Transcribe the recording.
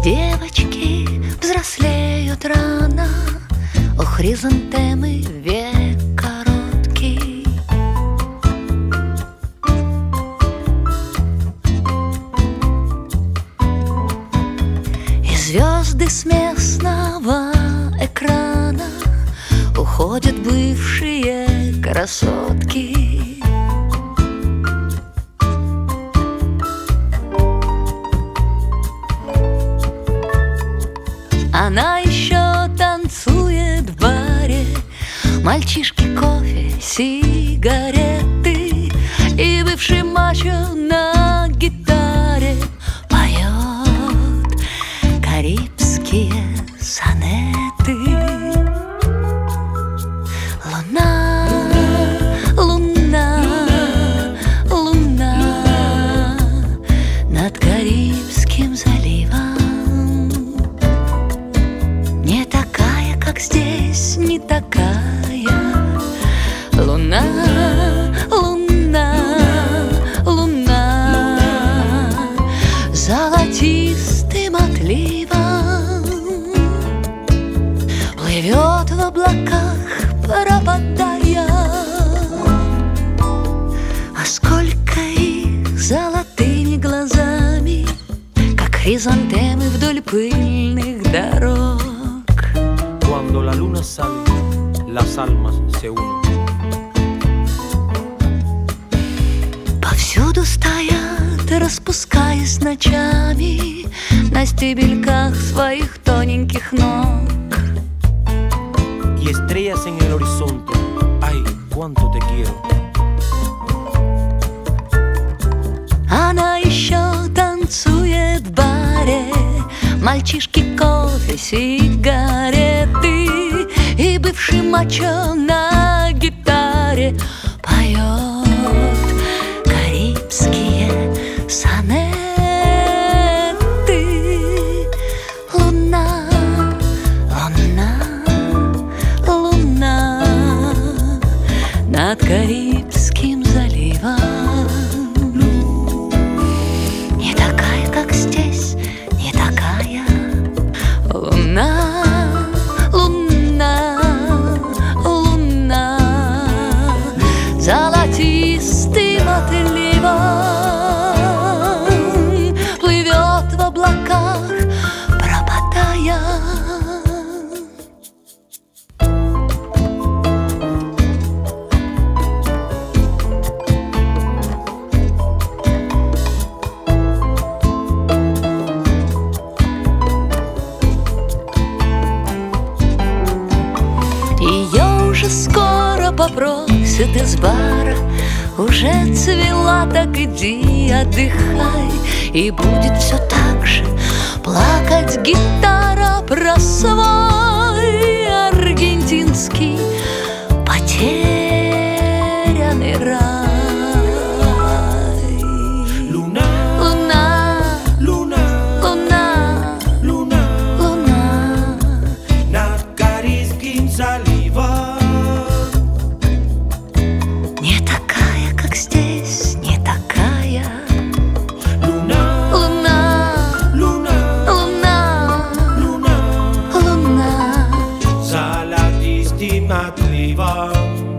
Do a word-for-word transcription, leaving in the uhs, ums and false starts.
Девочки взрослеют рано, у хризантемы век короткий. И звезды с местного экрана уходят бывшие красотки. Она еще танцует в баре, мальчишки, кофе, сигареты, и бывший мачо на гитаре поет карибские сонеты. Луна, луна, луна над Карибским заливом. Не такая, как здесь, не такая. Луна, луна, луна золотистым отливом плывет в облаках, пропадая. А сколько их золотыми глазами, как хризантемы вдоль пыльных дорог. Cuando la luna sale, las almas se unen. Повсюду стоят, распускаясь ночами на стебельках своих тоненьких ног. Y estrellas en el horizonte, ay, cuánto te quiero. Она еще танцует в баре, мальчишки, кофе, сигареты, и бывший мачо на гитаре поет карибские сонеты. Луна, луна, луна над Карибским заливом. Не такая, как здесь, не такая. Луна, луна, луна золотистым отливом плывет в облаках, пропадая. Ее уже скоро попросят из бара, уже цвела, так иди отдыхай. И будет все так же плакать гитара про свой аргентинский потерянный рай. Luna, Луна, luna, луна, luna луна над Карибским заливом. не такая, как здесь, не такая. Luna, Луна, luna, луна, luna луна золотистым отливом.